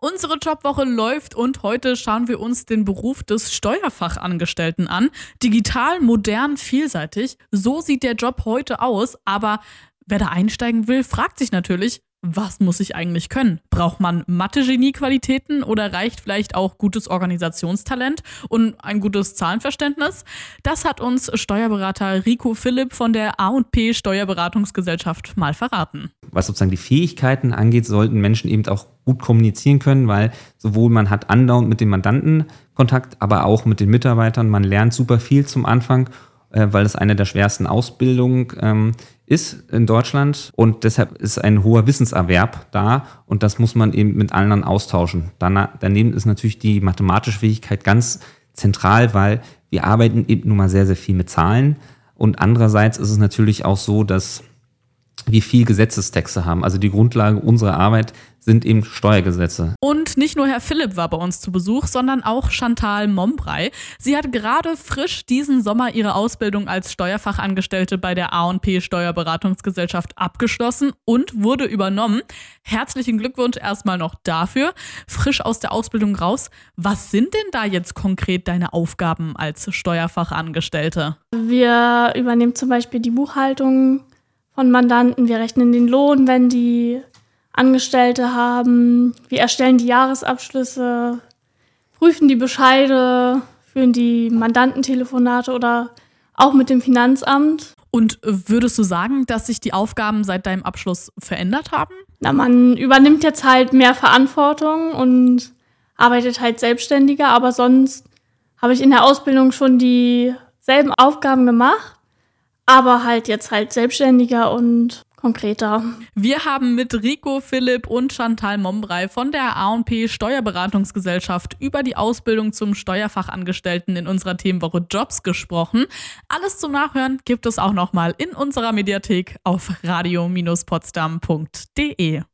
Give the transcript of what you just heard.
Unsere Jobwoche läuft und heute schauen wir uns den Beruf des Steuerfachangestellten an. Digital, modern, vielseitig. So sieht der Job heute aus. Aber wer da einsteigen will, fragt sich natürlich, was muss ich eigentlich können? Braucht man Mathe-Genie-Qualitäten oder reicht vielleicht auch gutes Organisationstalent und ein gutes Zahlenverständnis? Das hat uns Steuerberater Rico Philipp von der A&P Steuerberatungsgesellschaft mal verraten. Was sozusagen die Fähigkeiten angeht, sollten Menschen eben auch gut kommunizieren können, weil sowohl man hat andauernd mit dem Mandanten Kontakt, aber auch mit den Mitarbeitern. Man lernt super viel zum Anfang, weil es eine der schwersten Ausbildungen ist in Deutschland und deshalb ist ein hoher Wissenserwerb da und das muss man eben mit anderen austauschen. Daneben ist natürlich die mathematische Fähigkeit ganz zentral, weil wir arbeiten eben nun mal sehr, sehr viel mit Zahlen und andererseits ist es natürlich auch so, dass wir viel Gesetzestexte haben. Also die Grundlage unserer Arbeit sind eben Steuergesetze. Und nicht nur Herr Philipp war bei uns zu Besuch, sondern auch Chantal Mombrey. Sie hat gerade frisch diesen Sommer ihre Ausbildung als Steuerfachangestellte bei der A&P Steuerberatungsgesellschaft abgeschlossen und wurde übernommen. Herzlichen Glückwunsch erstmal noch dafür. Frisch aus der Ausbildung raus. Was sind denn da jetzt konkret deine Aufgaben als Steuerfachangestellte? Wir übernehmen zum Beispiel die Buchhaltung von Mandanten. Wir rechnen den Lohn, wenn die Angestellte haben. Wir erstellen die Jahresabschlüsse, prüfen die Bescheide, führen die Mandantentelefonate oder auch mit dem Finanzamt. Und würdest du sagen, dass sich die Aufgaben seit deinem Abschluss verändert haben? Man übernimmt jetzt halt mehr Verantwortung und arbeitet halt selbstständiger, aber sonst habe ich in der Ausbildung schon dieselben Aufgaben gemacht, aber halt jetzt halt selbstständiger und konkreter. Wir haben mit Rico Philipp und Chantal Mombrey von der A&P Steuerberatungsgesellschaft über die Ausbildung zum Steuerfachangestellten in unserer Themenwoche Jobs gesprochen. Alles zum Nachhören gibt es auch nochmal in unserer Mediathek auf radio-potsdam.de.